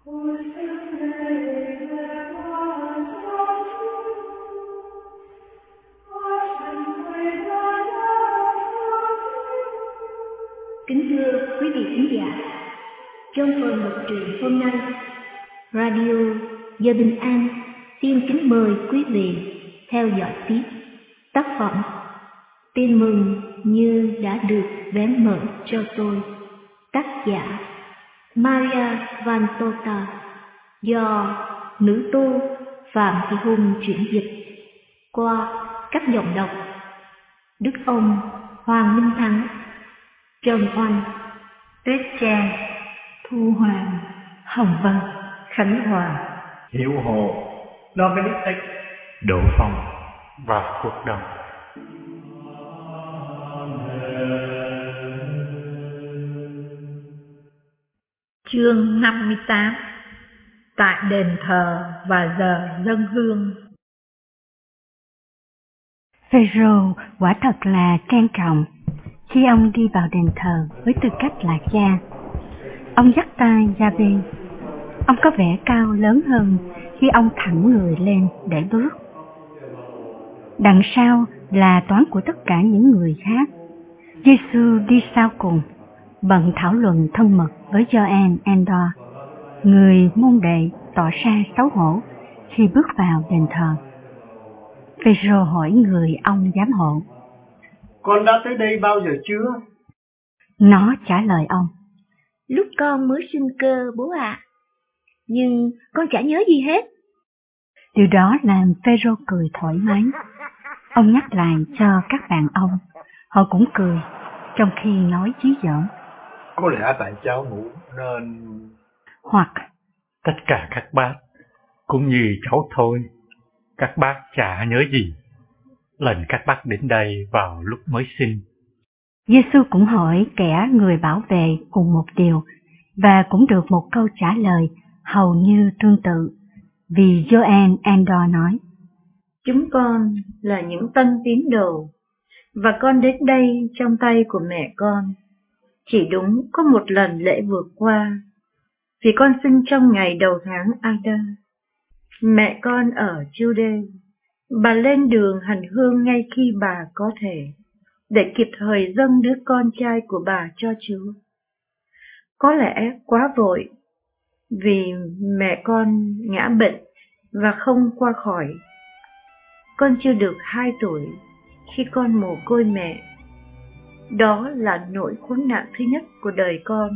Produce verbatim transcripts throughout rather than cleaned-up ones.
Kính thưa quý vị khán giả, trong phần mật truyện hôm nay, Radio Giờ Bình An xin kính mời quý vị theo dõi tiếp tác phẩm Tin mừng như đã được vén mở cho tôi, tác giả Maria Vantota, do nữ tu Phạm Thị Hùng chuyển dịch qua các giọng đọc Đức Ông, Hoàng Minh Thắng, Trần Oanh, Tuyết Trang, Thu Hoàng, Hồng Vân, Khánh Hòa, Hiểu Hồ, Dominic, Đỗ Phong và Quốc Đông. Chương năm mươi tám. Tại đền thờ và giờ dâng hương. Phêrô quả thật là trang trọng khi ông đi vào đền thờ với tư cách là cha. Ông dắt tay ra bên. Ông có vẻ cao lớn hơn khi ông thẳng người lên để bước. Đằng sau là toán của tất cả những người khác. Giê-xu đi sau cùng, bận thảo luận thân mật với Gioan Andor, người môn đệ tỏ ra xấu hổ khi bước vào đền thờ. Phêrô hỏi người ông giám hộ: Con đã tới đây bao giờ chưa? Nó trả lời ông: Lúc con mới sinh cơ bố ạ, à. Nhưng con chả nhớ gì hết. Điều đó làm Phêrô cười thoải mái. Ông nhắc lại cho các bạn ông, họ cũng cười, trong khi nói chí giỡn: Có lẽ tại cháu ngủ nên... Hoặc tất cả các bác cũng như cháu thôi, các bác chả nhớ gì lần các bác đến đây vào lúc mới sinh. Giê-xu cũng hỏi kẻ người bảo vệ cùng một điều, và cũng được một câu trả lời hầu như tương tự, vì Gioan Andor nói: Chúng con là những tân tín đồ, và con đến đây trong tay của mẹ con. Chỉ đúng có một lần lễ vượt qua, vì con sinh trong ngày đầu tháng Adar. Mẹ con ở Jude, bà lên đường hành hương ngay khi bà có thể, để kịp thời dâng đứa con trai của bà cho Chúa. Có lẽ quá vội, vì mẹ con ngã bệnh và không qua khỏi. Con chưa được hai tuổi khi con mồ côi mẹ. Đó là nỗi khốn nạn thứ nhất của đời con.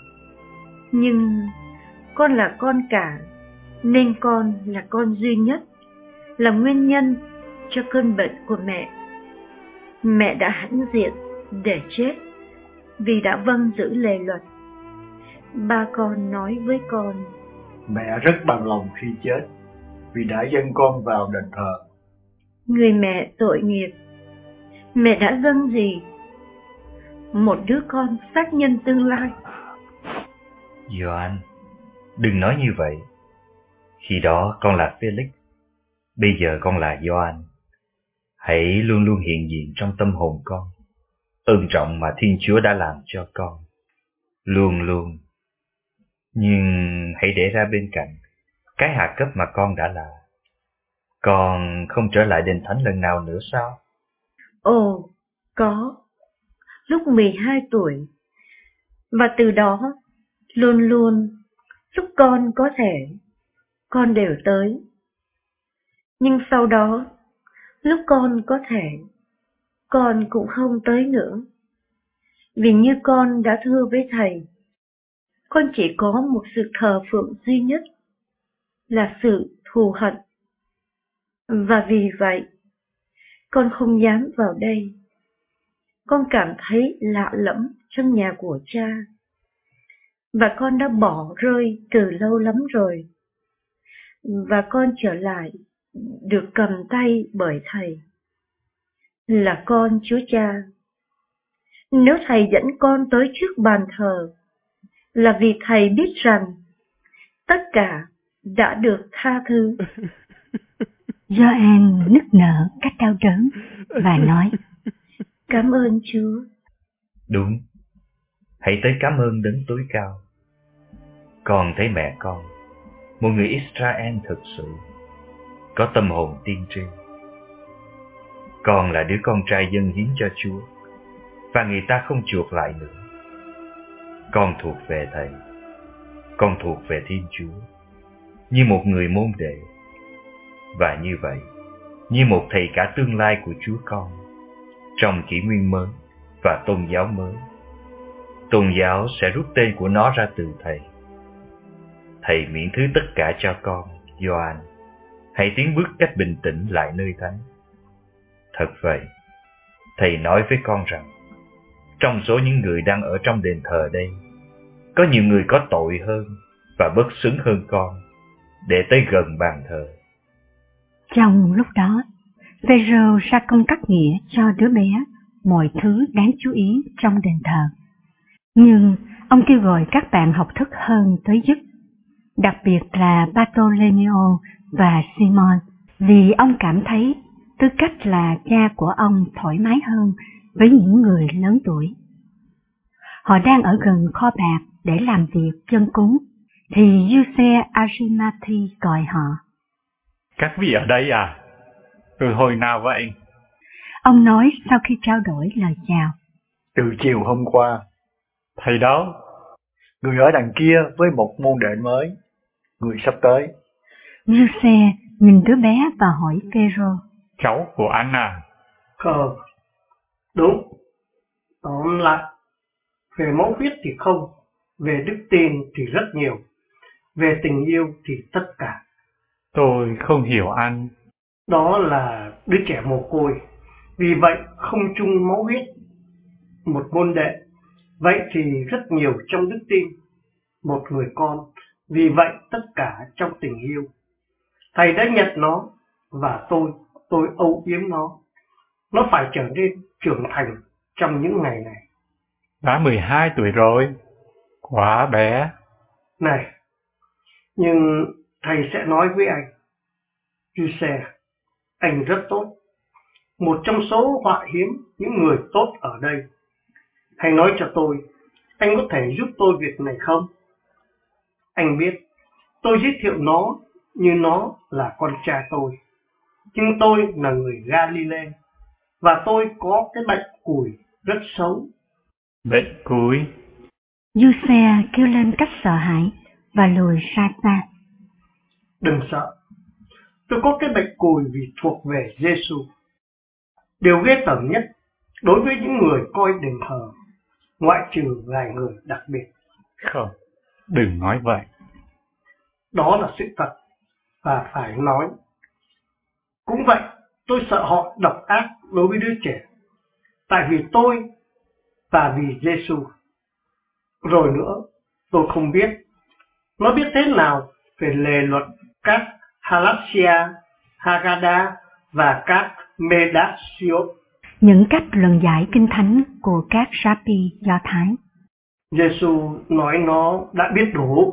Nhưng con là con cả, nên con là con duy nhất, là nguyên nhân cho cơn bệnh của mẹ. Mẹ đã hãnh diện để chết vì đã vâng giữ lề luật. Ba con nói với con: Mẹ rất bằng lòng khi chết, vì đã dâng con vào đền thờ. Người mẹ tội nghiệp, mẹ đã dâng gì? Một đứa con sát nhân tương lai. Gioan, đừng nói như vậy. Khi đó con là Felix, bây giờ con là Gioan. Hãy luôn luôn hiện diện trong tâm hồn con ơn trọng mà Thiên Chúa đã làm cho con. Luôn luôn. Nhưng hãy để ra bên cạnh cái hạ cấp mà con đã là. Con không trở lại đền thánh lần nào nữa sao? Ồ, có. Lúc mười hai tuổi. Và từ đó, luôn luôn, lúc con có thể, con đều tới. Nhưng sau đó, lúc con có thể, con cũng không tới nữa. Vì như con đã thưa với thầy, con chỉ có một sự thờ phượng duy nhất, là sự thù hận. Và vì vậy, con không dám vào đây. Con cảm thấy lạ lẫm trong nhà của cha. Và con đã bỏ rơi từ lâu lắm rồi. Và con trở lại, được cầm tay bởi thầy. Là con Chúa Cha. Nếu thầy dẫn con tới trước bàn thờ, là vì thầy biết rằng tất cả đã được tha thứ. Gioan nức nở cách đau đớn và nói: Cảm ơn Chúa. Đúng, hãy tới cảm ơn Đấng tối cao. Con thấy mẹ con một người Israel thực sự, có tâm hồn tiên tri. Con là đứa con trai dâng hiến cho Chúa, và người ta không chuộc lại nữa. Con thuộc về Thầy, con thuộc về Thiên Chúa, như một người môn đệ. Và như vậy, như một thầy cả tương lai của Chúa con, trong kỷ nguyên mới và tôn giáo mới. Tôn giáo sẽ rút tên của nó ra từ Thầy. Thầy miễn thứ tất cả cho con, Gioan. Hãy tiến bước cách bình tĩnh lại nơi thánh. Thật vậy, Thầy nói với con rằng, trong số những người đang ở trong đền thờ đây, có nhiều người có tội hơn và bất xứng hơn con, để tới gần bàn thờ. Trong lúc đó, Phêrô ra công cắt nghĩa cho đứa bé mọi thứ đáng chú ý trong đền thờ. Nhưng ông kêu gọi các bạn học thức hơn tới giúp, đặc biệt là Bartolomeo và Simon, vì ông cảm thấy tư cách là cha của ông thoải mái hơn với những người lớn tuổi. Họ đang ở gần kho bạc để làm việc chân cúng, thì Giuse Arimathi gọi họ. Các vị ở đây à? Từ hồi nào vậy? Ông nói sau khi trao đổi lời chào. Từ chiều hôm qua. Thầy đâu? Người ở đằng kia với một môn đệ mới. Người sắp tới. Giuse nhìn đứa bé và hỏi Phêrô. Cháu của anh à? Không. Đúng. Tóm lại, về mẫu huyết thì không, về đức tin thì rất nhiều, về tình yêu thì tất cả. Tôi không hiểu anh. Đó là đứa trẻ mồ côi, vì vậy không chung máu huyết. Một môn đệ, vậy thì rất nhiều trong đức tin. Một người con, vì vậy tất cả trong tình yêu. Thầy đã nhận nó, và tôi, tôi âu yếm nó. Nó phải trở nên trưởng thành trong những ngày này. Đã mười hai tuổi rồi, quá bé. Này, nhưng thầy sẽ nói với anh, Giuse, anh rất tốt, một trong số họa hiếm những người tốt ở đây. Hãy nói cho tôi, anh có thể giúp tôi việc này không? Anh biết, tôi giới thiệu nó như nó là con trai tôi, nhưng tôi là người Galilee, và tôi có cái bệnh cùi rất xấu. Bệnh cùi? Giuse kêu lên cách sợ hãi và lùi ra xa. Đừng sợ, tôi có cái bệnh cùi vì thuộc về Giêsu. Điều ghê tởm nhất đối với những người coi đền thờ, ngoại trừ vài người đặc biệt. Không, đừng nói vậy. Đó là sự thật, và phải nói. Cũng vậy, tôi sợ họ độc ác đối với đứa trẻ, tại vì tôi và vì Giêsu. Rồi nữa, tôi không biết, nó biết thế nào về lề luật các Halaxia, Haggadah và các Medasiot, những cách luận giải kinh thánh của các Rabbi Do Thái. Giêsu nói nó đã biết đủ.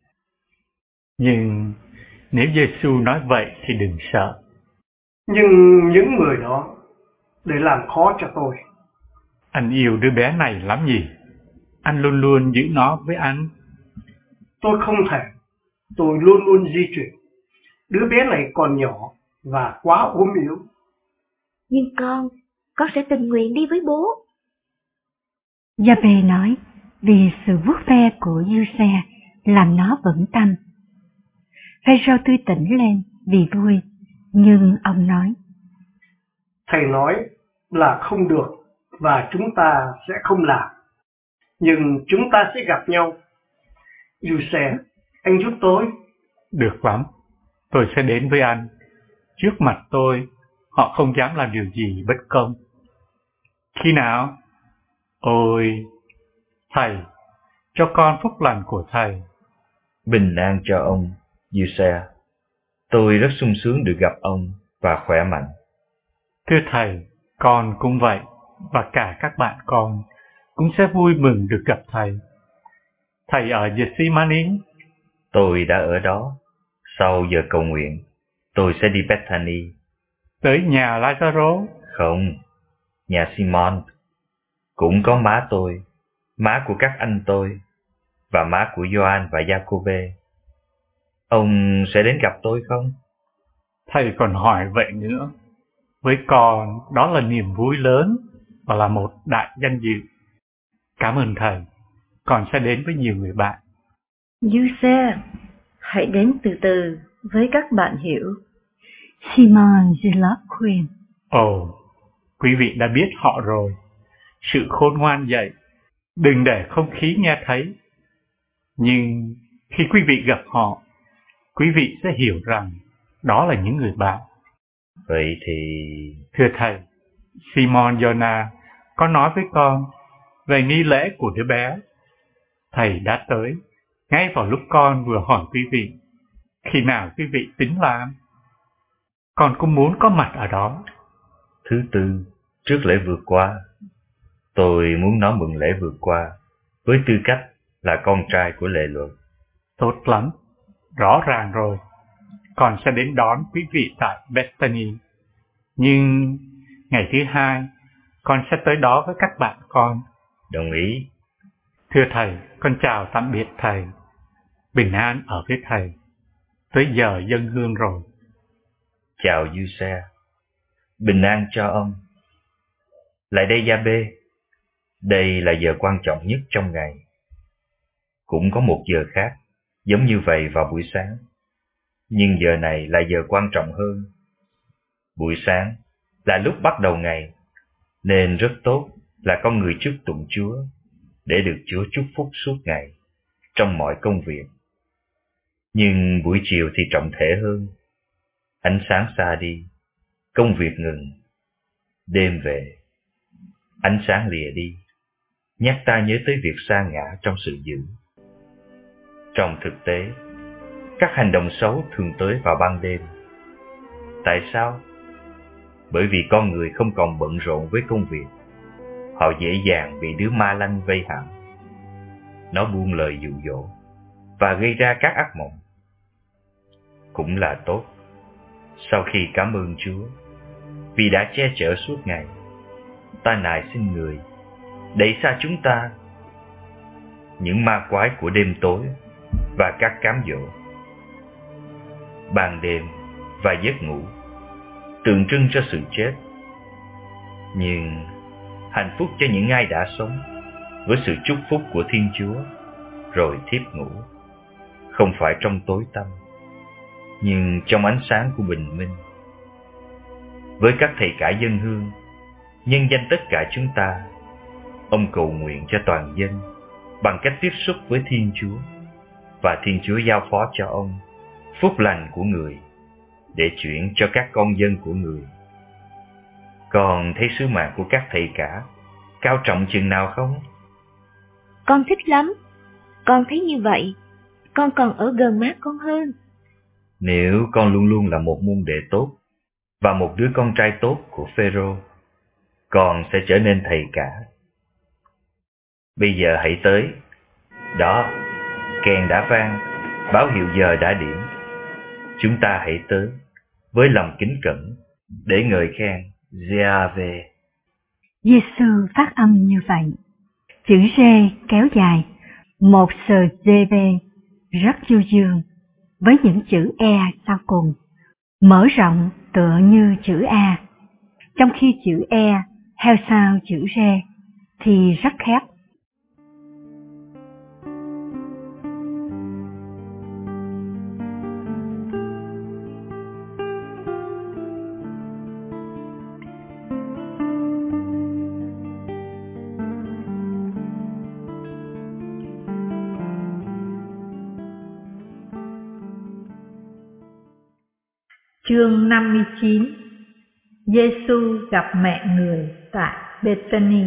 Nhưng nếu Giêsu nói vậy thì đừng sợ. Nhưng những người đó để làm khó cho tôi. Anh yêu đứa bé này lắm nhỉ? Anh luôn luôn giữ nó với anh. Tôi không thể. Tôi luôn luôn di chuyển. Đứa bé này còn nhỏ và quá ốm yếu. Nhưng con, con sẽ tình nguyện đi với bố. Gia-bê nói, vì sự vuốt ve của Giuse làm nó vững tâm. Phêrô tươi tỉnh lên vì vui, nhưng ông nói, thầy nói là không được và chúng ta sẽ không làm, nhưng chúng ta sẽ gặp nhau. Giuse, anh giúp tôi. Được lắm, tôi sẽ đến với anh. Trước mặt tôi, họ không dám làm điều gì bất công. Khi nào? Ôi, thầy, cho con phúc lành của thầy. Bình an cho ông, Giuse. Tôi rất sung sướng được gặp ông và khỏe mạnh. Thưa thầy, con cũng vậy, và cả các bạn con cũng sẽ vui mừng được gặp thầy. Thầy ở Gethsemane? Tôi đã ở đó. Sau giờ cầu nguyện, tôi sẽ đi Bethany. Tới nhà Lazaro? Không, nhà Simon. Cũng có má tôi, má của các anh tôi, và má của Gioan và Giacôbê. Ông sẽ đến gặp tôi không? Thầy còn hỏi vậy nữa. Với con, đó là niềm vui lớn và là một đại danh dự. Cảm ơn thầy, con sẽ đến với nhiều người bạn. Giuse, hãy đến từ từ với các bạn hiểu. Simon Gillot khuyên. Ồ, quý vị đã biết họ rồi. Sự khôn ngoan dậy, đừng để không khí nghe thấy. Nhưng khi quý vị gặp họ, quý vị sẽ hiểu rằng đó là những người bạn. Vậy thì... Thưa thầy, Simon Jonah có nói với con về nghi lễ của đứa bé. Thầy đã tới, ngay vào lúc con vừa hỏi quý vị, khi nào quý vị tính làm? Con cũng muốn có mặt ở đó. Thứ tư, trước lễ vượt qua. Tôi muốn nói mừng lễ vượt qua, với tư cách là con trai của lệ luật. Tốt lắm, rõ ràng rồi. Con sẽ đến đón quý vị tại Bethany. Nhưng ngày thứ hai, con sẽ tới đó với các bạn con. Đồng ý. Thưa thầy, con chào tạm biệt thầy. Bình an ở với thầy. Tới giờ dâng hương rồi. Chào Giuse. Bình an cho ông. Lại đây Gia Bê. Đây là giờ quan trọng nhất trong ngày. Cũng có một giờ khác, giống như vậy vào buổi sáng. Nhưng giờ này là giờ quan trọng hơn. Buổi sáng là lúc bắt đầu ngày, nên rất tốt là con người chúc tụng Chúa, để được Chúa chúc phúc suốt ngày, trong mọi công việc. Nhưng buổi chiều thì trọng thể hơn. Ánh sáng xa đi, công việc ngừng, đêm về, ánh sáng lìa đi, nhắc ta nhớ tới việc sa ngã trong sự dữ. Trong thực tế, các hành động xấu thường tới vào ban đêm. Tại sao? Bởi vì con người không còn bận rộn với công việc. Họ dễ dàng bị đứa ma lanh vây hãm. Nó buông lời dụ dỗ và gây ra các ác mộng. Cũng là tốt. Sau khi cảm ơn Chúa vì đã che chở suốt ngày, ta nài xin người đẩy xa chúng ta những ma quái của đêm tối và các cám dỗ. Ban đêm và giấc ngủ tượng trưng cho sự chết. Nhưng hạnh phúc cho những ai đã sống với sự chúc phúc của Thiên Chúa rồi thiếp ngủ, không phải trong tối tăm, nhưng trong ánh sáng của bình minh. Với các thầy cả dân hương, nhân danh tất cả chúng ta, ông cầu nguyện cho toàn dân bằng cách tiếp xúc với Thiên Chúa, và Thiên Chúa giao phó cho ông phúc lành của người để chuyển cho các con dân của người. Còn thấy sứ mạng của các thầy cả cao trọng chừng nào không? Con thích lắm. Con thấy như vậy, con còn ở gần má con hơn. Nếu con luôn luôn là một môn đệ tốt và một đứa con trai tốt của Phêrô, con sẽ trở nên thầy cả. Bây giờ hãy tới. Đó, kèn đã vang, báo hiệu giờ đã điểm. Chúng ta hãy tới với lòng kính cẩn để ngợi khen Giê-a-vê. Giê-xu phát âm như vậy. Chữ Rê kéo dài, một sờ giê bê rất du dương, với những chữ E sau cùng, mở rộng tựa như chữ A, trong khi chữ E theo sau chữ Rê thì rất khép. Chương năm mươi chín. Giê-xu gặp mẹ người tại Bethany.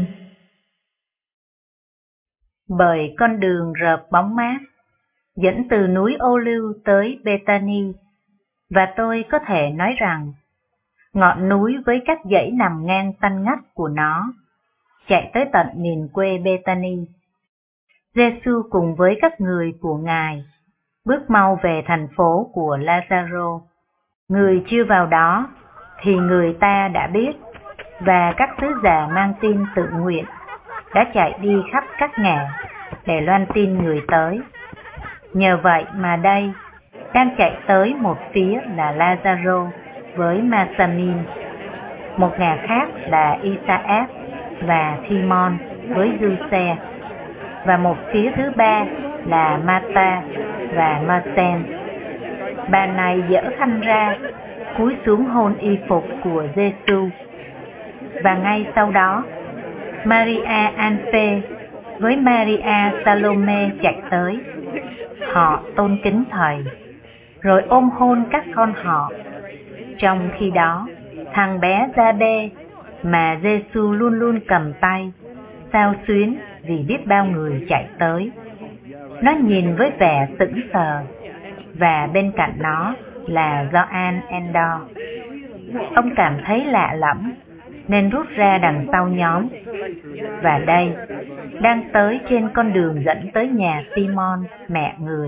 Bởi con đường rợp bóng mát dẫn từ núi Ô Liu tới Bethany, và tôi có thể nói rằng ngọn núi với các dãy nằm ngang tanh ngắt của nó chạy tới tận miền quê Bethany. Giê-xu cùng với các người của Ngài bước mau về thành phố của Lazaro. Người chưa vào đó thì người ta đã biết, và các sứ giả mang tin tự nguyện đã chạy đi khắp các ngả để loan tin người tới. Nhờ vậy mà đây, Đang chạy tới một phía là Lazaro với Masamin, một ngả khác là Isaac và Timon với Giuse, và một phía thứ ba là Marta và Marcen. Bà này giở khăn ra, cúi xuống hôn y phục của Giêsu. Và ngay sau đó, Maria Anphe với Maria Salome chạy tới. Họ tôn kính thầy, rồi ôm hôn các con họ. Trong khi đó, thằng bé Giê-bê mà Giêsu luôn luôn cầm tay, xao xuyến vì biết bao người chạy tới. Nó nhìn với vẻ sững sờ, và bên cạnh nó là Gioan Endor. Ông cảm thấy lạ lẫm nên rút ra đằng sau nhóm. Và đây, đang tới trên con đường dẫn tới nhà Simon, mẹ người.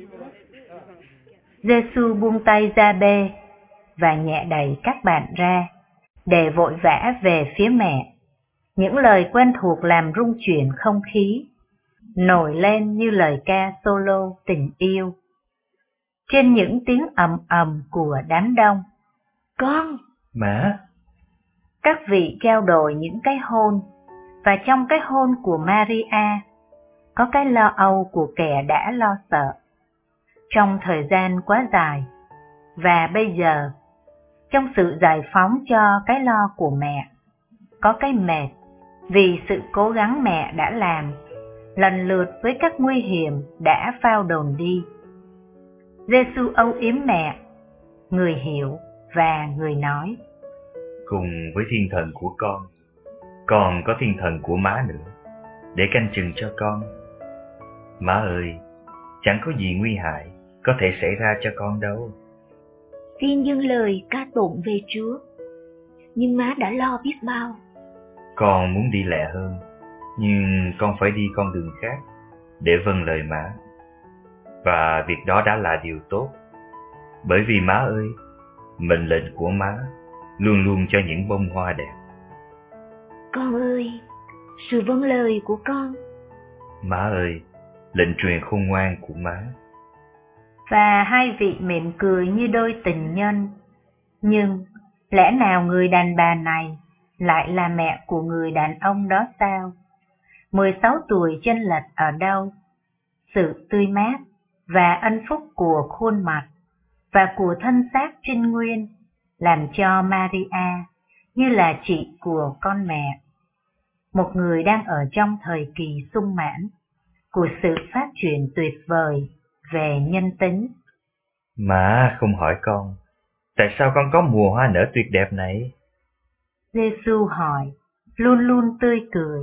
Giêsu buông tay Giê-bê và nhẹ đẩy các bạn ra, để vội vã về phía mẹ. Những lời quen thuộc làm rung chuyển không khí, nổi lên như lời ca solo tình yêu. Trên những tiếng ầm ầm của đám đông. Con! Má! Các vị trao đổi những cái hôn, và trong cái hôn của Maria, có cái lo âu của kẻ đã lo sợ. Trong thời gian quá dài, và bây giờ, trong sự giải phóng cho cái lo của mẹ, có cái mệt vì sự cố gắng mẹ đã làm, lần lượt với các nguy hiểm đã phao đồn đi. Giêsu âu yếm mẹ, người hiểu và người nói: Cùng với thiên thần của con, còn có thiên thần của má nữa, để canh chừng cho con. Má ơi, chẳng có gì nguy hại có thể xảy ra cho con đâu. Xin dâng lời ca tụng về Chúa, nhưng má đã lo biết bao. Con muốn đi lẹ hơn, nhưng con phải đi con đường khác để vâng lời má. Và việc đó đã là điều tốt, bởi vì má ơi, mệnh lệnh của má luôn luôn cho những bông hoa đẹp. Con ơi, sự vâng lời của con. Má ơi, lệnh truyền khôn ngoan của má. Và hai vị mỉm cười như đôi tình nhân. Nhưng lẽ nào người đàn bà này lại là mẹ của người đàn ông đó sao? mười sáu tuổi chênh lệch ở đâu? Sự tươi mát và ân phúc của khuôn mặt và của thân xác trinh nguyên làm cho Maria như là chị của con mẹ, một người đang ở trong thời kỳ sung mãn của sự phát triển tuyệt vời về nhân tính. Má không hỏi con, tại sao con có mùa hoa nở tuyệt đẹp này? Giêsu hỏi, luôn luôn tươi cười.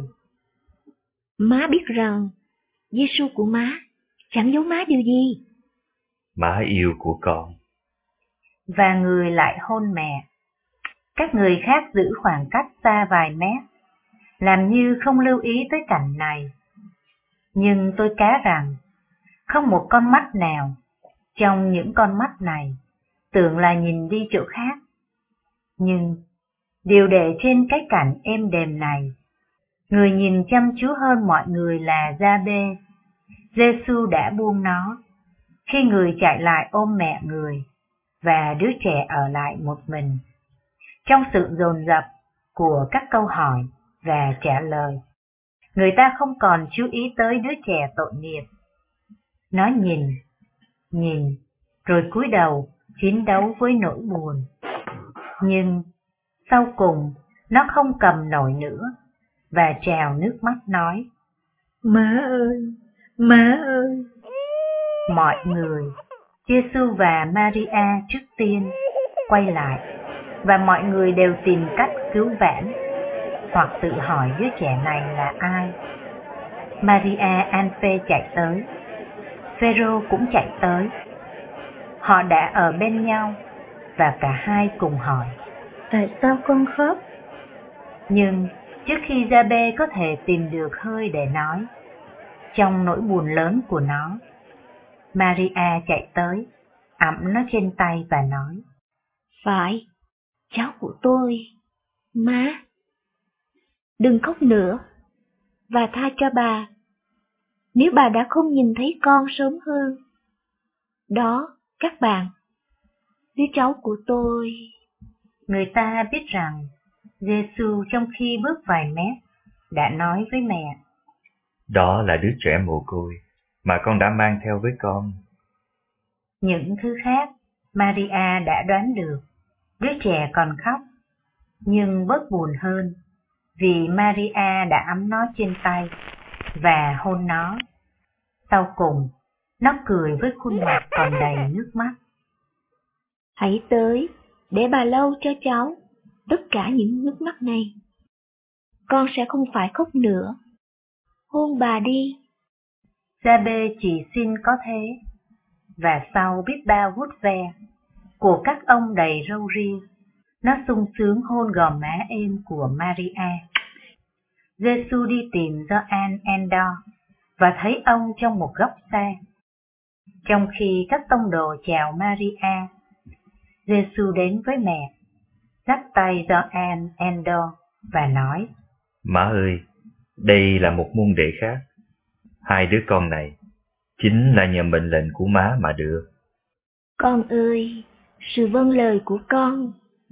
Má biết rằng Giêsu của má chẳng giấu má điều gì. Má yêu của con. Và người lại hôn mẹ. Các người khác giữ khoảng cách xa vài mét, làm như không lưu ý tới cảnh này. Nhưng tôi cá rằng, không một con mắt nào trong những con mắt này tưởng là nhìn đi chỗ khác. Nhưng điều để trên cái cảnh êm đềm này, người nhìn chăm chú hơn mọi người là Giê-bê. Giêsu đã buông nó, khi người chạy lại ôm mẹ người, và đứa trẻ ở lại một mình. Trong sự dồn dập của các câu hỏi và trả lời, người ta không còn chú ý tới đứa trẻ tội nghiệp. Nó nhìn, nhìn, rồi cúi đầu chiến đấu với nỗi buồn. Nhưng sau cùng nó không cầm nổi nữa và trào nước mắt nói: Má ơi, má ơi. Mọi người, Giêsu và Maria trước tiên quay lại, và mọi người đều tìm cách cứu vãn hoặc tự hỏi đứa trẻ này là ai. Maria Anphe chạy tới, Phêrô cũng chạy tới. Họ đã ở bên nhau và cả hai cùng hỏi: Tại sao con khóc? Nhưng trước khi Giê-bê có thể tìm được hơi để nói, trong nỗi buồn lớn của nó, Maria chạy tới, ẵm nó trên tay và nói: Phải, cháu của tôi, má. Đừng khóc nữa, và tha cho bà, nếu bà đã không nhìn thấy con sớm hơn. Đó, các bạn, đứa cháu của tôi. Người ta biết rằng Giê-xu trong khi bước vài mét đã nói với mẹ: Đó là đứa trẻ mồ côi mà con đã mang theo với con. Những thứ khác Maria đã đoán được. Đứa trẻ còn khóc, nhưng bớt buồn hơn vì Maria đã ẵm nó trên tay và hôn nó. Sau cùng, nó cười với khuôn mặt còn đầy nước mắt. Hãy tới để bà lau cho cháu tất cả những nước mắt này. Con sẽ không phải khóc nữa. Hôn bà đi. Gia-bê chỉ xin có thế, và sau biết bao vuốt ve của các ông đầy râu ria, nó sung sướng hôn gò má êm của Maria. Giê-xu đi tìm Gioan Endor và thấy ông trong một góc xa. Trong khi các tông đồ chào Maria, Giê-xu đến với mẹ, dắt tay Gioan Endor và nói: Má ơi, đây là một môn đệ khác. Hai đứa con này chính là nhờ mệnh lệnh của má mà được. Con ơi, sự vâng lời của con.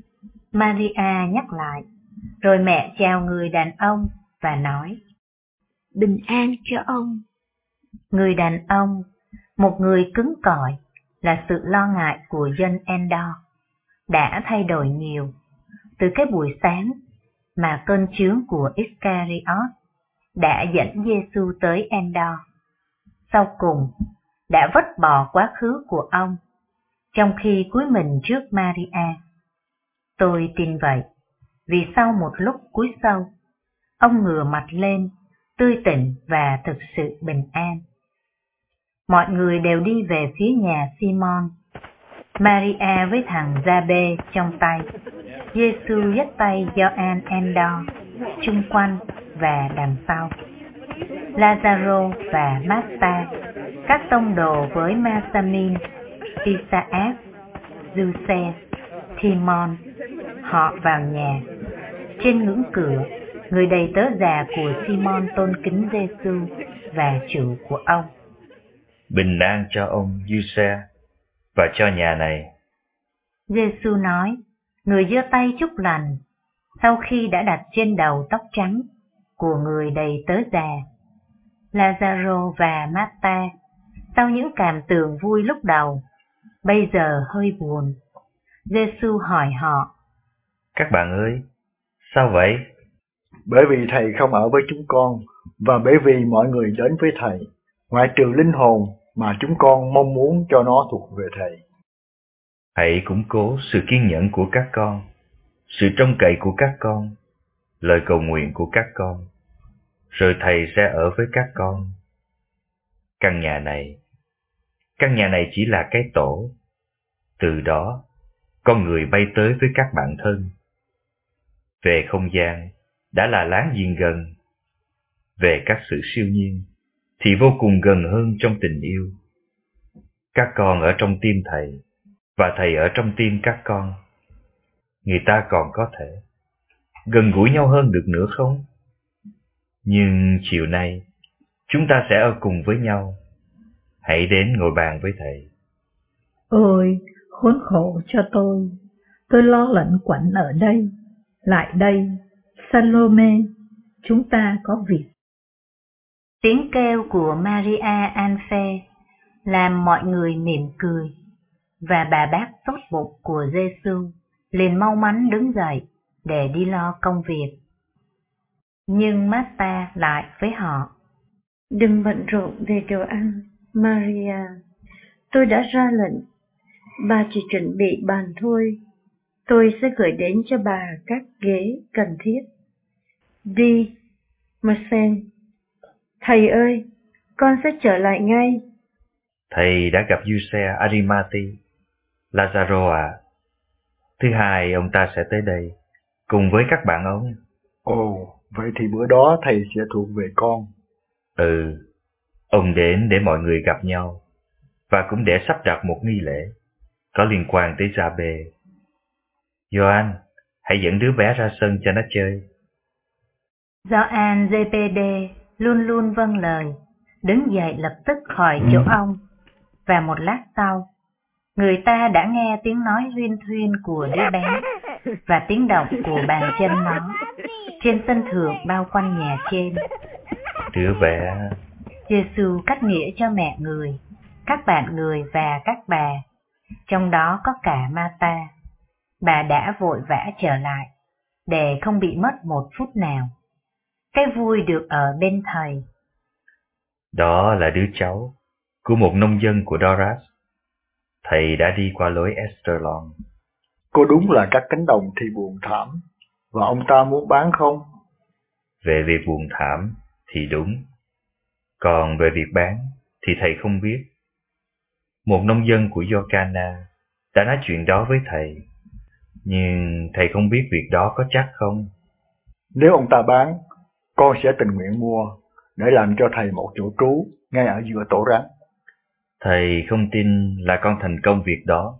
Maria nhắc lại, rồi mẹ chào người đàn ông và nói: Bình an cho ông. Người đàn ông, một người cứng cỏi, là sự lo ngại của dân Endor, đã thay đổi nhiều từ cái buổi sáng mà cơn chướng của Iscariot đã dẫn Giê-xu tới Endor. Sau cùng, đã vứt bỏ quá khứ của ông, trong khi cúi mình trước Maria. Tôi tin vậy, vì sau một lúc cúi sâu, ông ngửa mặt lên, tươi tỉnh và thực sự bình an. Mọi người đều đi về phía nhà Simon. Maria với thằng Gia-bê trong tay, Giê-xu dắt tay Gioan Endor chung quanh và đằng sau. Lazaro và Marta, các tông đồ với Masamin, Isaac, Giuse, Timon, họ vào nhà. Trên ngưỡng cửa, người đầy tớ già của Simon tôn kính Giê-xu và chủ của ông. Bình an cho ông Giuse và cho nhà này. Giê-xu nói, người giơ tay chúc lành, sau khi đã đặt trên đầu tóc trắng của người đầy tớ già. Lazaro và Marta, sau những cảm tưởng vui lúc đầu, bây giờ hơi buồn. Giê-xu hỏi họ: Các bạn ơi, sao vậy? Bởi vì thầy không ở với chúng con, và bởi vì mọi người đến với thầy, ngoại trừ linh hồn mà chúng con mong muốn cho nó thuộc về thầy. Hãy củng cố sự kiên nhẫn của các con, sự trông cậy của các con, lời cầu nguyện của các con, rồi thầy sẽ ở với các con. Căn nhà này, căn nhà này chỉ là cái tổ. Từ đó, con người bay tới với các bạn thân. Về không gian, đã là láng giềng gần. Về các sự siêu nhiên, thì vô cùng gần hơn trong tình yêu. Các con ở trong tim thầy, và thầy ở trong tim các con. Người ta còn có thể gần gũi nhau hơn được nữa không? Nhưng chiều nay, chúng ta sẽ ở cùng với nhau. Hãy đến ngồi bàn với thầy. Ôi, khốn khổ cho tôi. Tôi lo lẫn quẩn ở đây. Lại đây, Salome, chúng ta có việc. Tiếng kêu của Maria Anphe làm mọi người mỉm cười, và bà bác tốt bụng của Giê-xu liền mau mắn đứng dậy để đi lo công việc. Nhưng Marta lại với họ: Đừng bận rộn về đồ ăn, Maria. Tôi đã ra lệnh, bà chỉ chuẩn bị bàn thôi. Tôi sẽ gửi đến cho bà các ghế cần thiết. Đi, Marcel. Thầy ơi, con sẽ trở lại ngay. Thầy đã gặp Giuse Arimati. Lazaro à, thứ hai ông ta sẽ tới đây, cùng với các bạn ông. Ồ, vậy thì bữa đó thầy sẽ thuộc về con. Ừ, ông đến để mọi người gặp nhau, và cũng để sắp đặt một nghi lễ có liên quan tới Gia-bê. Gioan, hãy dẫn đứa bé ra sân cho nó chơi. Gioan giê pê đê luôn luôn vâng lời, đứng dậy lập tức khỏi chỗ ông, và một lát sau, Người ta đã nghe tiếng nói huyên thuyên của đứa bé và tiếng động của bàn chân nó trên sân thượng bao quanh nhà trên. Đứa bé... Giê-xu cắt nghĩa cho mẹ người, các bạn người và các bà, trong đó có cả Ma-ta. Bà đã vội vã trở lại, để không bị mất một phút nào. Cái vui được ở bên thầy. Đó là đứa cháu của một nông dân của Doras. Thầy đã đi qua lối Esterlon. Cô đúng là các cánh đồng thì buồn thảm, và ông ta muốn bán không? Về việc buồn thảm thì đúng, còn về việc bán thì thầy không biết. Một nông dân của Yocana đã nói chuyện đó với thầy, nhưng thầy không biết việc đó có chắc không. Nếu ông ta bán, con sẽ tình nguyện mua, để làm cho thầy một chỗ trú ngay ở giữa tổ rắn. Thầy không tin là con thành công việc đó.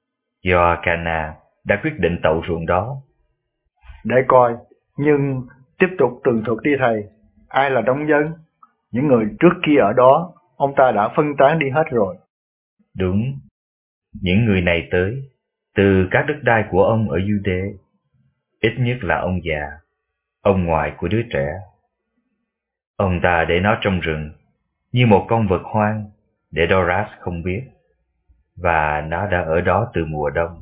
Yocana đã quyết định tậu ruộng đó. Để coi, nhưng tiếp tục tường thuật đi thầy. Ai là nông dân? Những người trước kia ở đó, ông ta đã phân tán đi hết rồi. Đúng, những người này tới từ các đất đai của ông ở Jude. Ít nhất là ông già, ông ngoại của đứa trẻ. Ông ta để nó trong rừng như một con vật hoang để Doras không biết, và nó đã ở đó từ mùa đông.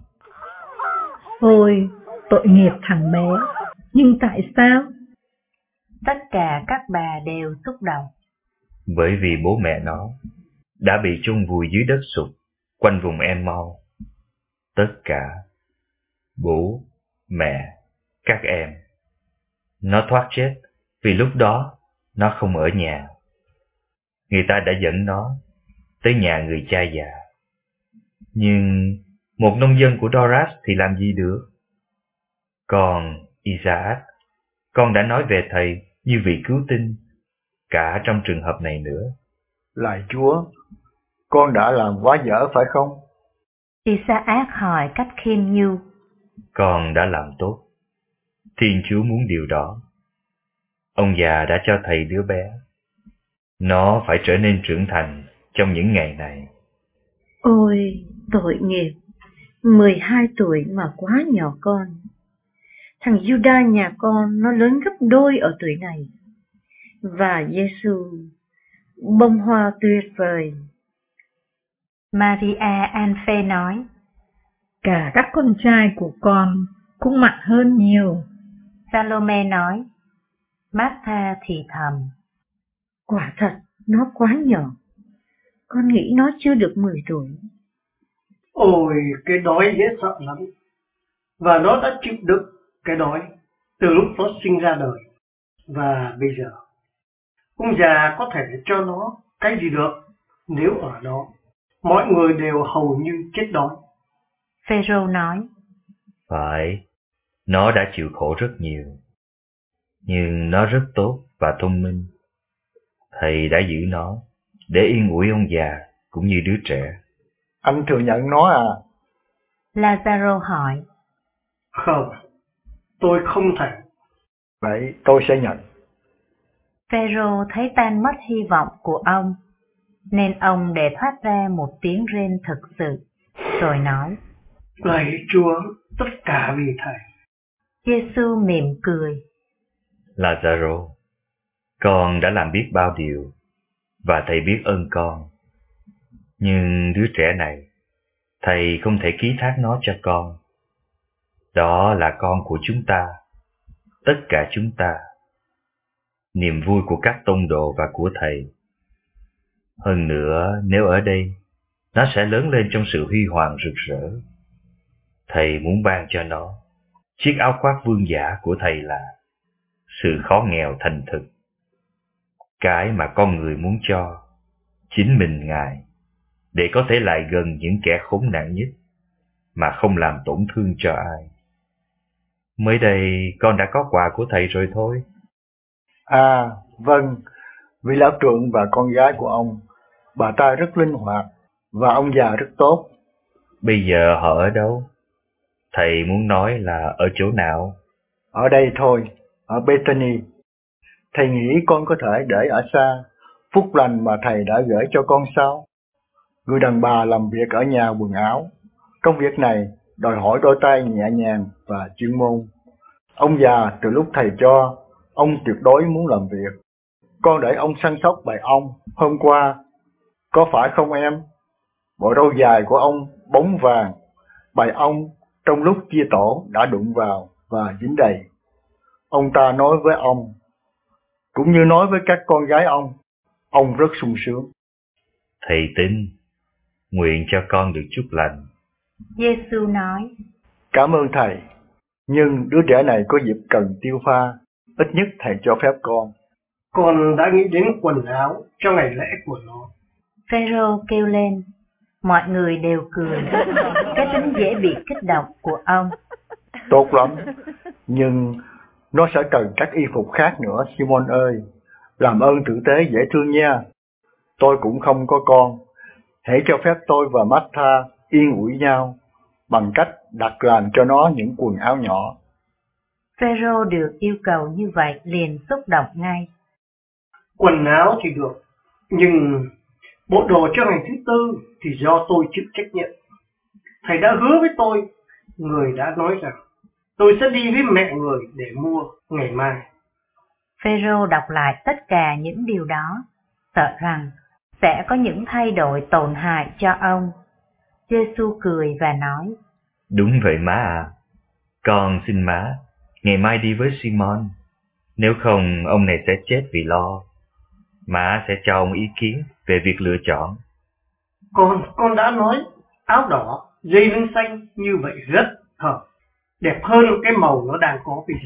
Ôi, tội nghiệp thằng bé, nhưng tại sao? Tất cả các bà đều xúc động. Bởi vì bố mẹ nó đã bị chôn vùi dưới đất sụp quanh vùng Enmau. Tất cả, bố, mẹ, các em. Nó thoát chết vì lúc đó nó không ở nhà. Người ta đã dẫn nó tới nhà người cha già. Nhưng một nông dân của Doras thì làm gì được? Còn Isaac, con đã nói về thầy như vị cứu tinh, cả trong trường hợp này nữa. Lạy Chúa, con đã làm quá dở phải không? Isaac hỏi cách khiêm nhu. Con đã làm tốt. Thiên Chúa muốn điều đó. Ông già đã cho thầy đứa bé. Nó phải trở nên trưởng thành trong những ngày này. Ôi, tội nghiệp, mười hai tuổi mà quá nhỏ con. Thằng Judah nhà con nó lớn gấp đôi ở tuổi này. Và Giê-xu, bông hoa tuyệt vời. Maria Anphe nói, cả các con trai của con cũng mạnh hơn nhiều. Salome nói, Martha thì thầm, quả thật, nó quá nhỏ. Con nghĩ nó chưa được mười tuổi. Ôi, cái đói dễ sợ lắm. Và nó đã chịu đựng cái đói từ lúc nó sinh ra đời. Và bây giờ, ông già có thể cho nó cái gì được nếu ở đó mọi người đều hầu như chết đói. Phêrô nói, phải, nó đã chịu khổ rất nhiều. Nhưng nó rất tốt và thông minh. Thầy đã giữ nó để yên ủi ông già cũng như đứa trẻ. Anh thừa nhận nó à? Lazaro hỏi. Không, tôi không thể. Vậy tôi sẽ nhận. Phêrô thấy tan mất hy vọng của ông, nên ông để thoát ra một tiếng rên thực sự, rồi nói, lạy Chúa, tất cả vì thầy. Giê-xu mỉm cười. Lazaro, con đã làm biết bao điều, và thầy biết ơn con. Nhưng đứa trẻ này, thầy không thể ký thác nó cho con. Đó là con của chúng ta, tất cả chúng ta. Niềm vui của các tông đồ và của thầy. Hơn nữa, nếu ở đây, nó sẽ lớn lên trong sự huy hoàng rực rỡ. Thầy muốn ban cho nó chiếc áo khoác vương giả của thầy là sự khó nghèo thành thực. Cái mà con người muốn cho chính mình Ngài, để có thể lại gần những kẻ khốn nạn nhất mà không làm tổn thương cho ai. Mới đây con đã có quà của thầy rồi thôi. À, vâng, vị lão trượng và con gái của ông, bà ta rất linh hoạt và ông già rất tốt. Bây giờ họ ở đâu? Thầy muốn nói là ở chỗ nào? Ở đây thôi, ở Bethany. Thầy nghĩ con có thể để ở xa phúc lành mà thầy đã gửi cho con sao? Người đàn bà làm việc ở nhà quần áo. Công việc này đòi hỏi đôi tay nhẹ nhàng và chuyên môn. Ông già từ lúc thầy cho, ông tuyệt đối muốn làm việc. Con để ông săn sóc bầy ong hôm qua, có phải không em? Bộ râu dài của ông bóng vàng, bầy ong trong lúc chia tổ đã đụng vào và dính đầy. Ông ta nói với ông, cũng như nói với các con gái ông, ông rất sung sướng. Thầy tin, nguyện cho con được chúc lành. Giê-xu nói, Cảm ơn thầy, nhưng đứa trẻ này có dịp cần tiêu pha, ít nhất thầy cho phép con. Con đã nghĩ đến quần áo cho ngày lễ của nó. Phêrô kêu lên, mọi người đều cười, cái tính dễ bị kích động của ông. Tốt lắm, nhưng nó sẽ cần các y phục khác nữa, Simon ơi. Làm ơn tử tế dễ thương nha. Tôi cũng không có con. Hãy cho phép tôi và Martha yên ủi nhau bằng cách đặt làm cho nó những quần áo nhỏ. Phêrô được yêu cầu như vậy liền xúc động ngay. Quần áo thì được, nhưng bộ đồ cho ngày thứ tư thì do tôi chịu trách nhiệm. Thầy đã hứa với tôi, người đã nói rằng tôi sẽ đi với mẹ người để mua ngày mai. Phêrô đọc lại tất cả những điều đó, sợ rằng sẽ có những thay đổi tổn hại cho ông. Giê-xu cười và nói, Đúng vậy má à, con xin má, ngày mai đi với Simon, nếu không ông này sẽ chết vì lo. Má sẽ cho ông ý kiến về việc lựa chọn. Con, con đã nói, áo đỏ, dây lưng xanh như vậy rất hợp, đẹp hơn cái màu nó đang có bây giờ.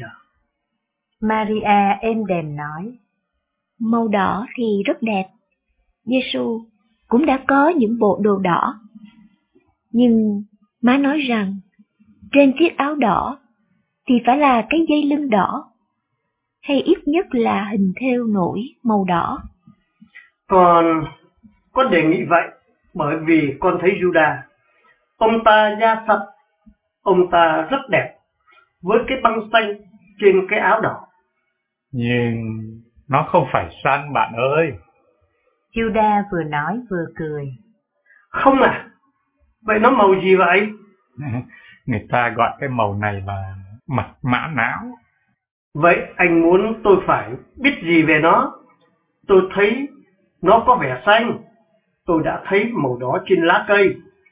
Maria êm đềm nói, Màu đỏ thì rất đẹp. Giê-xu cũng đã có những bộ đồ đỏ. Nhưng má nói rằng trên chiếc áo đỏ thì phải là cái dây lưng đỏ, hay ít nhất là hình thêu nổi màu đỏ. Con, con đề nghị vậy bởi vì con thấy Judas, ông ta da sạch, ông ta rất đẹp với cái băng xanh trên cái áo đỏ. Nhưng nó không phải săn bạn ơi. Judas vừa nói vừa cười. Không à? Vậy nó màu gì vậy? Người ta gọi cái màu này là mật mã não. Vậy anh muốn tôi phải biết gì về nó? Tôi thấy nó có vẻ xanh. Tôi đã thấy màu đó trên lá cây.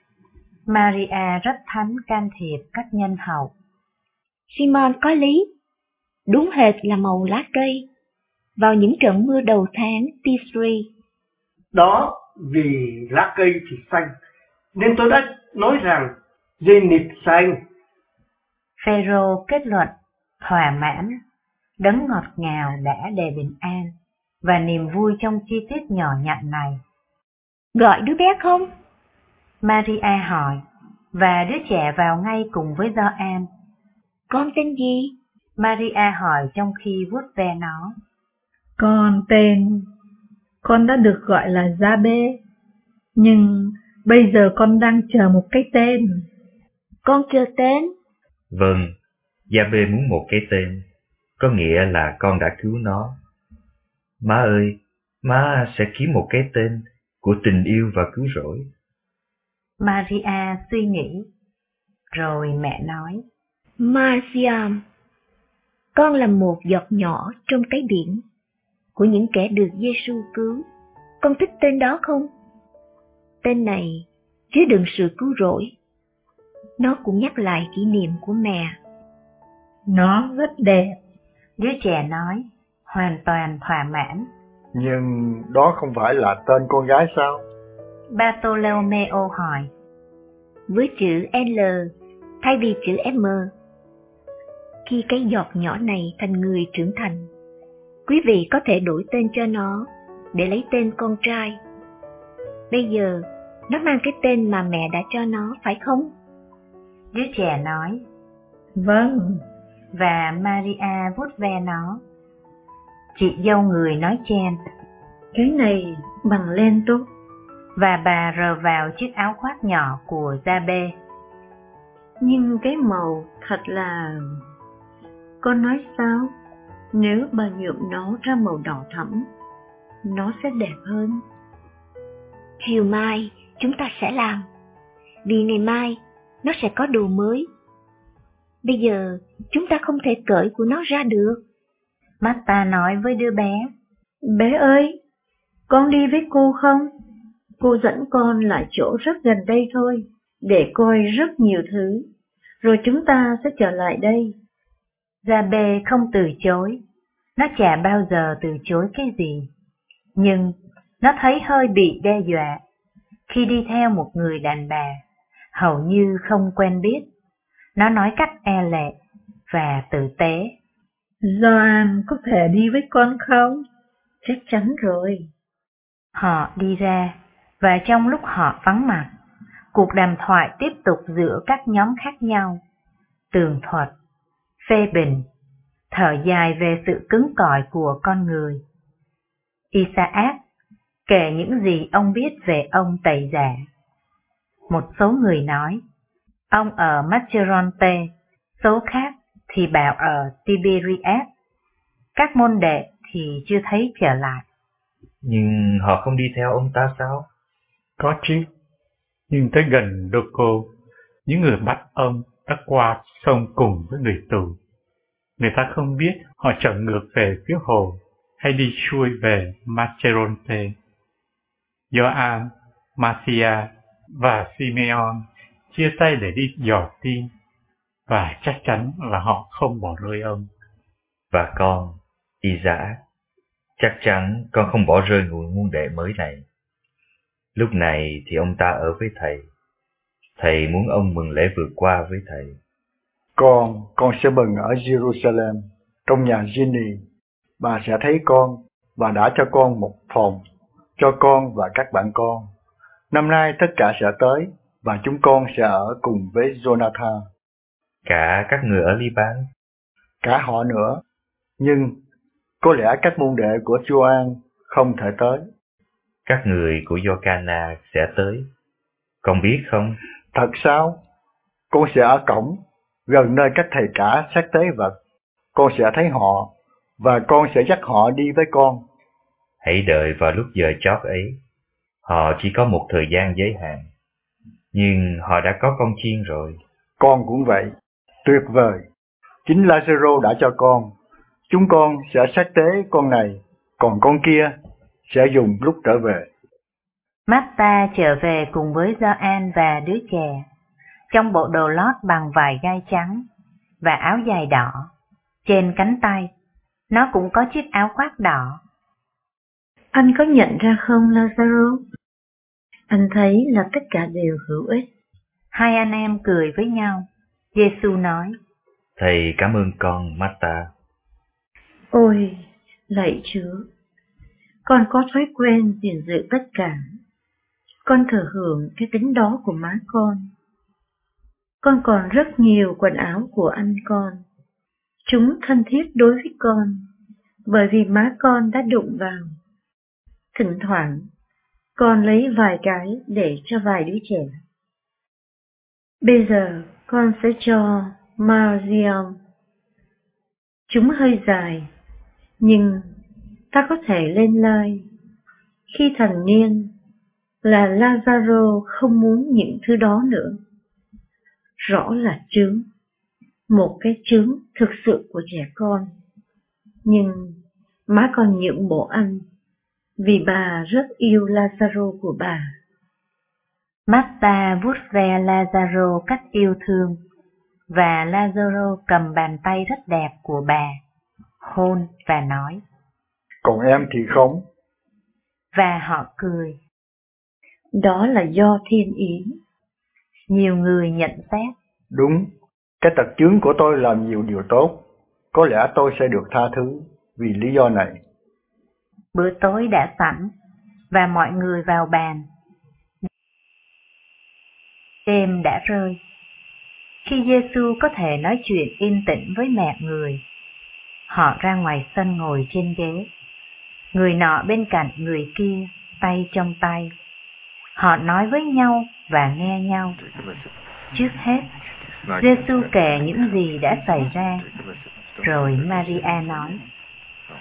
Maria rất thánh can thiệp cách nhân hậu. Simon có lý. Đúng hệt là màu lá cây vào những trận mưa đầu tháng Tisri. Đó, vì lá cây thì xanh, nên tôi đã nói rằng dây nịt xanh. Phêrô kết luận thỏa mãn, đấng ngọt ngào đã đề bình an và niềm vui trong chi tiết nhỏ nhặt này. Gọi đứa bé không? Maria hỏi, và đứa trẻ vào ngay cùng với Gioan. Con tên gì? Maria hỏi trong khi vuốt ve nó. Con tên, con đã được gọi là Gia-bê, nhưng bây giờ con đang chờ một cái tên. Con chờ tên? Vâng, Gia-bê muốn một cái tên, có nghĩa là con đã cứu nó. Má ơi, má sẽ kiếm một cái tên của tình yêu và cứu rỗi. Maria suy nghĩ, rồi mẹ nói. Marciam, con là một giọt nhỏ trong cái biển của những kẻ được Giê-xu cứu. Con thích tên đó không? Tên này chứa đựng sự cứu rỗi. Nó cũng nhắc lại kỷ niệm của mẹ. Nó rất đẹp. Đứa trẻ nói, hoàn toàn thỏa mãn. Nhưng đó không phải là tên con gái sao? Bartolomeo hỏi. Với chữ L thay vì chữ M. Khi cái giọt nhỏ này thành người trưởng thành, quý vị có thể đổi tên cho nó để lấy tên con trai. Bây giờ, nó mang cái tên mà mẹ đã cho nó, phải không? Đứa trẻ nói. Vâng. Và Maria vuốt ve nó. Chị dâu người nói chen. Cái này bằng len tốt. Và bà rờ vào chiếc áo khoác nhỏ của Gia-bê. Nhưng cái màu thật là... Con nói sao? Nếu bà nhuộm nó ra màu đỏ thẫm, nó sẽ đẹp hơn. Chiều mai, chúng ta sẽ làm, vì ngày mai nó sẽ có đồ mới. Bây giờ chúng ta không thể cởi của nó ra được. Martha nói với đứa bé. Bé ơi, con đi với cô không? Cô dẫn con lại chỗ rất gần đây thôi, để coi rất nhiều thứ, rồi chúng ta sẽ trở lại đây. Gia-bê không từ chối, nó chả bao giờ từ chối cái gì. Nhưng nó thấy hơi bị đe dọa khi đi theo một người đàn bà hầu như không quen biết. Nó nói cách e lệ và tử tế. Gioan có thể đi với con không? Chắc chắn rồi. Họ đi ra, và trong lúc họ vắng mặt, cuộc đàm thoại tiếp tục giữa các nhóm khác nhau. Tường thuật, phê bình, thở dài về sự cứng cỏi của con người. Isaac kể những gì ông biết về ông Tẩy Giả. Một số người nói, ông ở Macheronte, số khác thì bảo ở Tiberias. Các môn đệ thì chưa thấy trở lại. Nhưng họ không đi theo ông ta sao? Có chứ, nhưng tới gần Đô-cô, những người bắt ông đã qua sông cùng với người tù. Người ta không biết họ trở ngược về phía hồ hay đi xuôi về Macheronte. Gioan, Marcia và Simeon chia tay để đi dò tin, và chắc chắn là họ không bỏ rơi ông. Và con, Isaac, chắc chắn con không bỏ rơi người môn đệ mới này. Lúc này thì ông ta ở với thầy. Thầy muốn ông mừng lễ vượt qua với thầy. Con, con sẽ mừng ở Jerusalem, trong nhà Ginny. Bà sẽ thấy con và đã cho con một phòng, cho con và các bạn con. Năm nay tất cả sẽ tới, và chúng con sẽ ở cùng với Jonathan. Cả các người ở Liban? Cả họ nữa, nhưng có lẽ các môn đệ của Gioan không thể tới. Các người của Giocana sẽ tới, con biết không? Thật sao? Con sẽ ở cổng, gần nơi các thầy cả xác tế vật. Con sẽ thấy họ, và con sẽ dắt họ đi với con. Hãy đợi vào lúc giờ chót ấy. Họ chỉ có một thời gian giới hạn, nhưng họ đã có con chiên rồi. Con cũng vậy. Tuyệt vời. Chính Lazaro đã cho con. Chúng con sẽ xác tế con này, còn con kia sẽ dùng lúc trở về. Martha trở về cùng với Gioan và đứa trẻ, trong bộ đồ lót bằng vải gai trắng và áo dài đỏ. Trên cánh tay, nó cũng có chiếc áo khoác đỏ. Anh có nhận ra không, Lazaro? Anh thấy là tất cả đều hữu ích. Hai anh em cười với nhau. Giê-xu nói, thầy cảm ơn con, Martha. Ôi, lạy Chúa, con có thói quen gìn giữ tất cả. Con thừa hưởng cái tính đó của má con. Con còn rất nhiều quần áo của anh con. Chúng thân thiết đối với con, bởi vì má con đã đụng vào. Thỉnh thoảng, con lấy vài cái để cho vài đứa trẻ. Bây giờ, con sẽ cho Mariam. Chúng hơi dài, nhưng ta có thể lên lai. Khi thành niên, là Lazaro không muốn những thứ đó nữa. Rõ là trướng, một cái trướng thực sự của trẻ con. Nhưng má còn nhượng bộ anh, vì bà rất yêu Lazaro của bà. Martha vuốt ve Lazaro cách yêu thương, và Lazaro cầm bàn tay rất đẹp của bà, hôn và nói, còn em thì không. Và họ cười. Đó là do thiên ý. Nhiều người nhận xét, đúng, cái tật chướng của tôi làm nhiều điều tốt. Có lẽ tôi sẽ được tha thứ vì lý do này. Bữa tối đã sẵn, và mọi người vào bàn. Đêm đã rơi. Khi Giê-xu có thể nói chuyện yên tĩnh với mẹ người, họ ra ngoài sân ngồi trên ghế. Người nọ bên cạnh người kia, tay trong tay. Họ nói với nhau và nghe nhau. Trước hết, Giê-xu kể những gì đã xảy ra. Rồi Maria nói,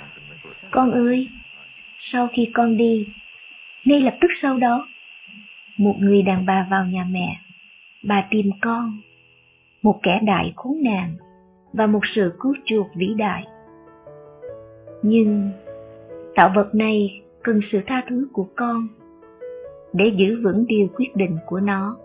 Con ơi, sau khi con đi, ngay lập tức sau đó, một người đàn bà vào nhà mẹ. Bà tìm con, một kẻ đại khốn nạn và một sự cứu chuộc vĩ đại. Nhưng tạo vật này cần sự tha thứ của con để giữ vững điều quyết định của nó.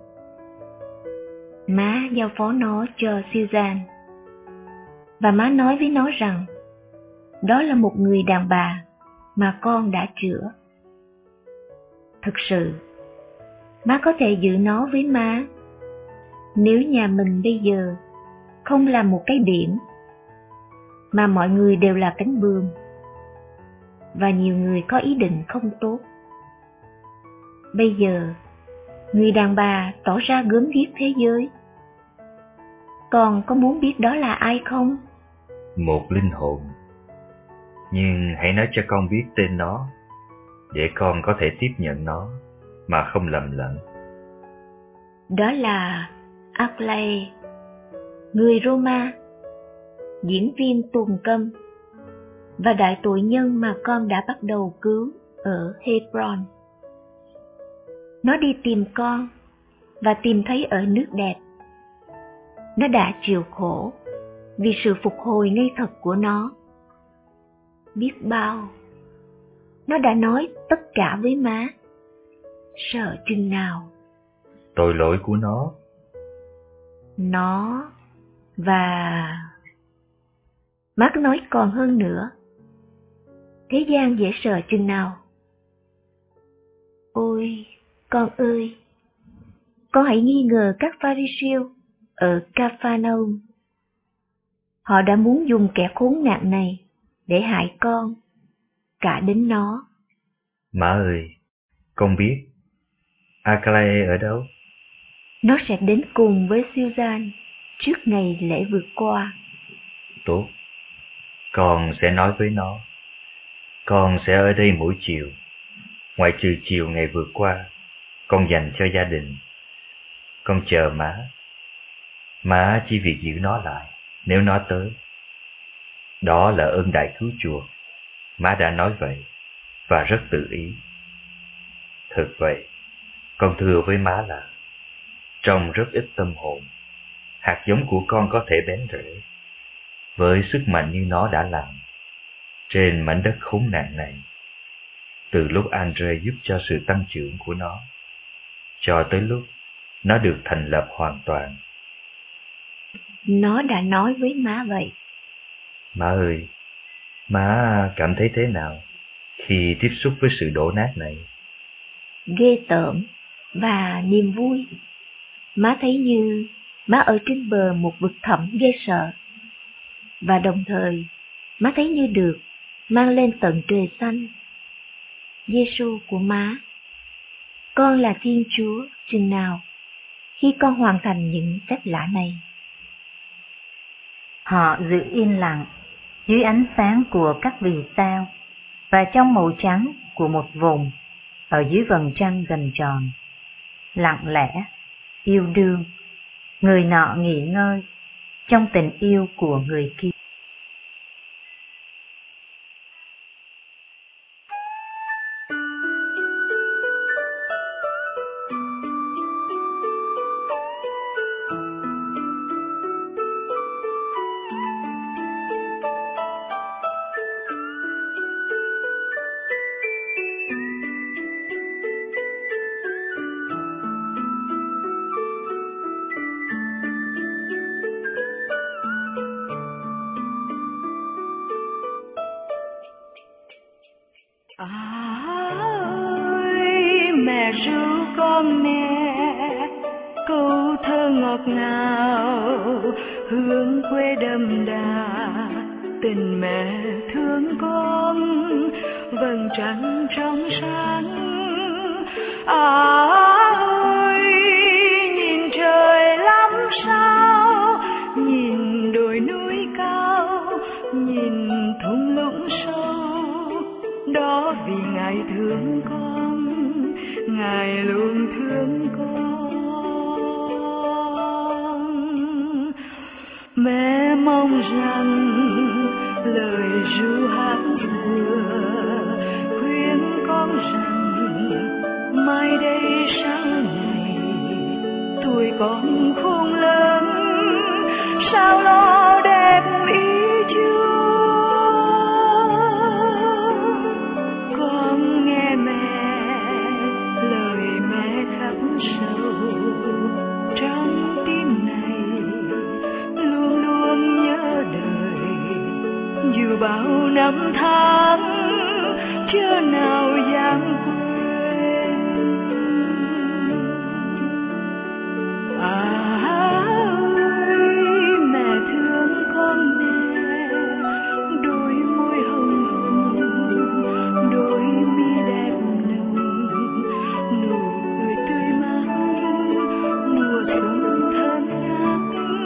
Má giao phó nó cho Susan, và má nói với nó rằng đó là một người đàn bà mà con đã chữa. Thực sự, má có thể giữ nó với má nếu nhà mình bây giờ không là một cái biển mà mọi người đều là cánh buồm và nhiều người có ý định không tốt. Bây giờ, người đàn bà tỏ ra gớm ghiếc thế giới. Con có muốn biết đó là ai không? Một linh hồn. Nhưng hãy nói cho con biết tên nó, để con có thể tiếp nhận nó mà không lầm lẫn. Đó là Aglae, người Roma, diễn viên tuồng câm và đại tội nhân mà con đã bắt đầu cứu ở Hebron. Nó đi tìm con và tìm thấy ở nước đẹp. Nó đã chịu khổ vì sự phục hồi ngây thật của nó. Biết bao, nó đã nói tất cả với má. Sợ chừng nào. Tội lỗi của nó. Nó và... Má cứ nói còn hơn nữa. Thế gian dễ sợ chừng nào. Ôi, con ơi, con hãy nghi ngờ các Pha-ri-siêu ở Ca-pha-nâu. Họ đã muốn dùng kẻ khốn nạn này để hại con, cả đến nó. Má ơi, con biết Aglae ở đâu? Nó sẽ đến cùng với Susan trước ngày lễ vượt qua. Tốt, con sẽ nói với nó. Con sẽ ở đây mỗi chiều, ngoại trừ chiều ngày vượt qua, con dành cho gia đình. Con chờ má. Má chỉ việc giữ nó lại nếu nó tới. Đó là ơn đại cứu chuộc. Má đã nói vậy và rất tự ý. Thật vậy, con thưa với má là trong rất ít tâm hồn, hạt giống của con có thể bén rễ với sức mạnh như nó đã làm trên mảnh đất khốn nạn này, từ lúc Andre giúp cho sự tăng trưởng của nó cho tới lúc nó được thành lập hoàn toàn. Nó đã nói với má vậy. Má ơi, má cảm thấy thế nào khi tiếp xúc với sự đổ nát này? Ghê tởm và niềm vui. Má thấy như má ở trên bờ một vực thẳm ghê sợ. Và đồng thời, má thấy như được mang lên tận trời xanh. Giê-xu của má, con là Thiên Chúa chừng nào khi con hoàn thành những phép lạ này? Họ giữ im lặng dưới ánh sáng của các vì sao và trong màu trắng của một vùng ở dưới vầng trăng gần tròn. Lặng lẽ, yêu đương, người nọ nghỉ ngơi trong tình yêu của người kia. ngọt ngào hương quê đậm đà, tình mẹ thương con vầng trăng trong sáng. À ơi nhìn trời lắm sao, nhìn đồi núi cao, nhìn thung lũng sâu, đó vì Ngài thương con, Ngài luôn thương con. Mẹ mong rằng lời ru hát vừa khuyên con rằng mai đây sau này tuổi còn khôn lớn, sao lo đẹp ý chưa. Con nghe mẹ lời mẹ khắc sâu trong tim này, luôn luôn nhớ đời dù bao năm tháng chưa nào dám quên. À ơi, mẹ thương con nè, đôi môi hồng hồng, đôi mi đẹp nồng, nụ cười tươi mát, mùa xuân thơm ngát.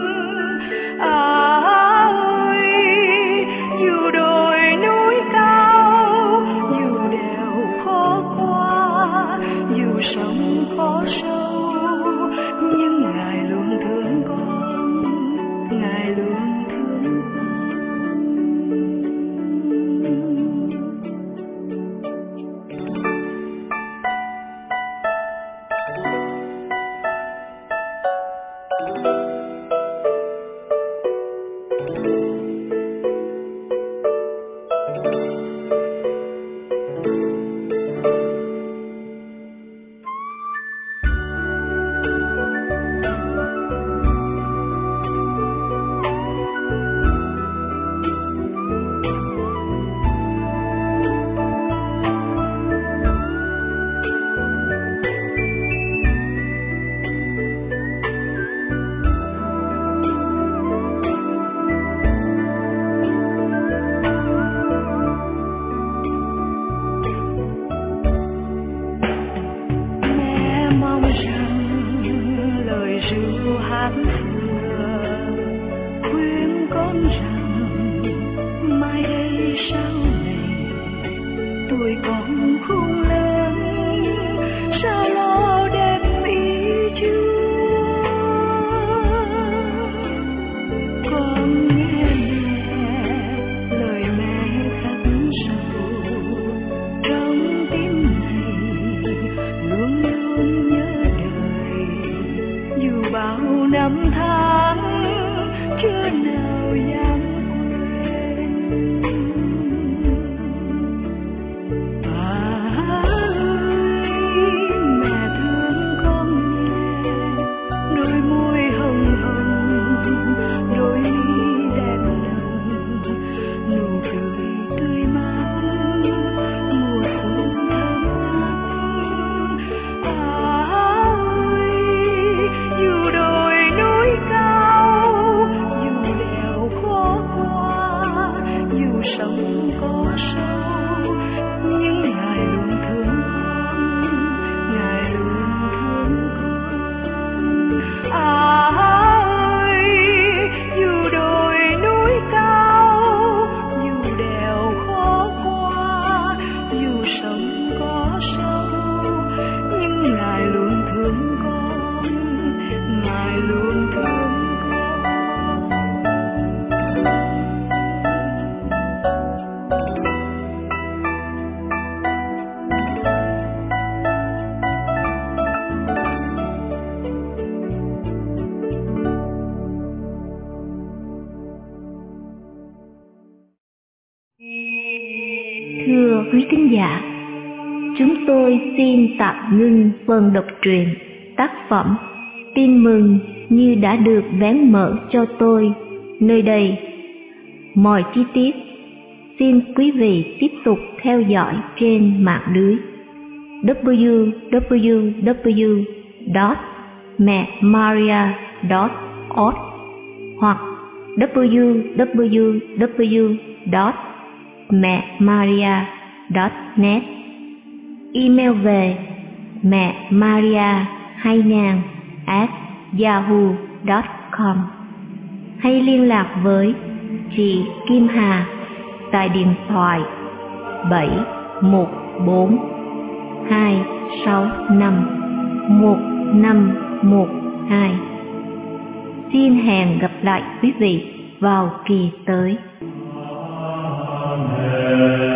À ơi, dù đồi núi cao, dù đèo khó qua, dù sông khó sâu, nhưng Ngài luôn thương con, Ngài luôn thương con. Thưa quý thính giả, chúng tôi xin tạm ngưng phần đọc truyện tác phẩm Tin mừng như đã được vén mở cho tôi nơi đây. Mọi chi tiết xin quý vị tiếp tục theo dõi trên mạng lưới w w w chấm mẹ maria chấm org hoặc w w w chấm mẹ maria chấm net. Email về mẹ maria hai nghìn at yahoo chấm com hay liên lạc với chị Kim Hà tại điện thoại bảy một bốn hai sáu năm một năm một hai. Xin hẹn gặp lại quý vị vào kỳ tới. Amen.